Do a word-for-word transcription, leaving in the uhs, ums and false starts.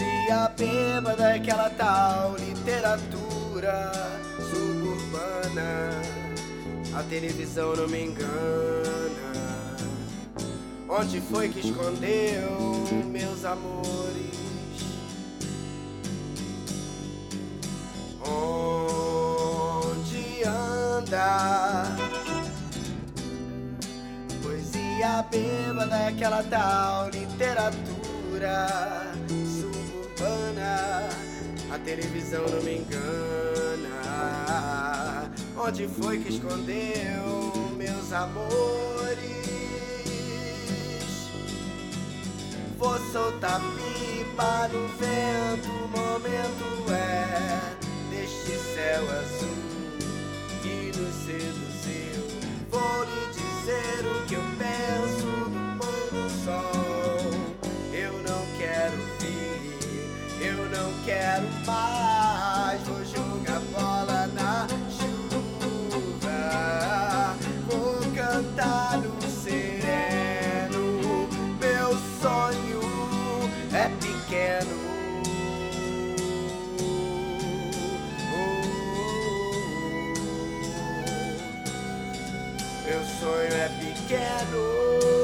Poesia bêbada, aquela tal literatura suburbana. A televisão não me engana. Onde foi que escondeu meus amores? Onde anda? Poesia bêbada, aquela tal literatura suburbana. A televisão não me engana. Onde foi que escondeu meus amores? Vou soltar pipa no vento, o momento é deste céu azul que nos seduziu. Vou lhe dizer o que eu penso do pôr do sol. Eu não quero vir, eu não quero mais. Vou jogar bola na chuva, vou cantar no sereno. Meu sonho é pequeno. Meu sonho é pequeno.